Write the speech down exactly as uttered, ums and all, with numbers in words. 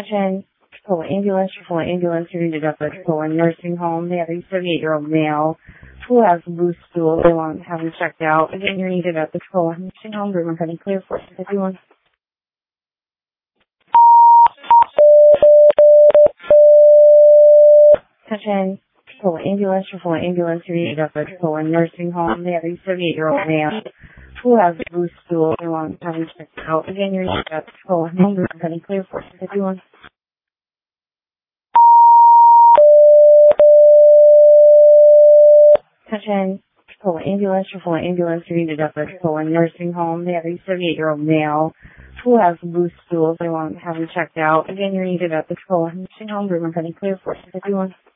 Attention, Triple ambulance, triple ambulance, you're needed at the Triple nursing home. They have a seventy-eight-year-old male who has loose stool. They want to have him checked out. Again, you're needed at the Triple nursing home. Room cutting clear for fifty-one. Attention, Triple ambulance, triple ambulance, you're needed at the Triple nursing home. They have a seventy-eight-year-old male who has loose stool. They want to have him checked out. Again, you're needed at the Triple room cutting clear for fifty-one. Attention, Triple ambulance, triple ambulance, you're needed at the Triple nursing home. They have a seventy-eight-year-old male who has loose stools. They want to have him checked out. Again, you're needed at the Triple nursing home. Room cutting clear for fifty-one.